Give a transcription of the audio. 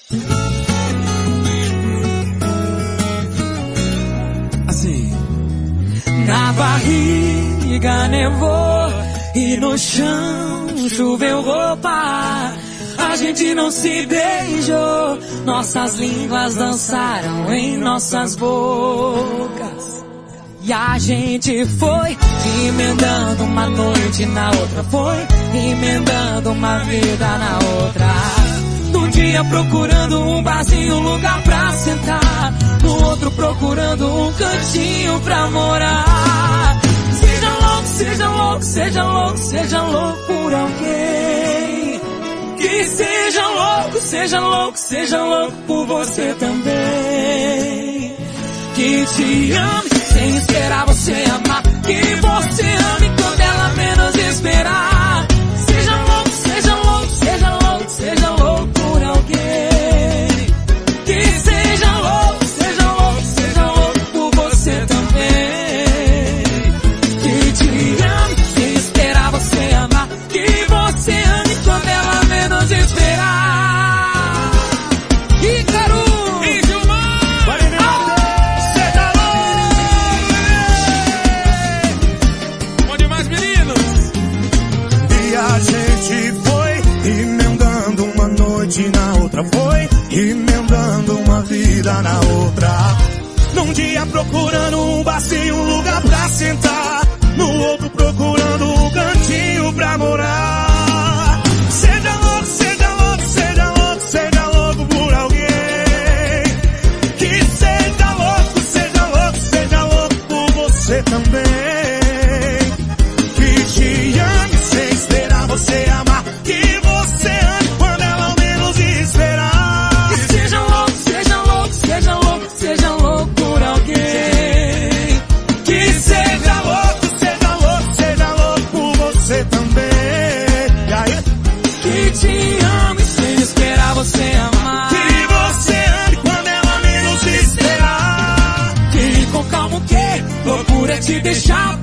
Assim. Na barriga nevou e no chão choveu roupa. A gente não se beijou, nossas línguas dançaram em nossas bocas. E a gente foi emendando uma noite na outra, foi emendando uma vida na outra. Num dia procurando um barzinho, um lugar pra sentar, no outro procurando um cantinho pra morar. Seja louco, seja louco, seja louco, seja louco por alguém. Que seja louco, seja louco, seja louco por você também. Que te ame sem esperar você amar, que você ame quando ela menos esperar. Seja louco, seja louco, seja louco, seja louco por alguém. Que seja louco, seja louco, seja louco por você também. Que te ame sem esperar você amar, que você ame quando ela menos esperar. Ícaro! E Gilmar! Seja louco! Bom demais, meninos! E a gente foi emendando uma noite na outra, foi emendando uma vida na outra. Num dia procurando um barzinho, um lugar pra sentar, no outro procurando um cantinho pra morar. Seja louco, seja louco, seja louco, seja louco por alguém. Que seja louco, seja louco, seja louco por você também. Que te ame sem esperar você amar, que você ame quando ela menos esperar. Que seja louco, seja louco, seja louco, seja louco por alguém. Que seja louco, seja louco, seja louco por você também. E aí? Que te ame sem esperar você amar, Que você ame quando ela menos esperar. que com calma o quê? Loucura é te deixar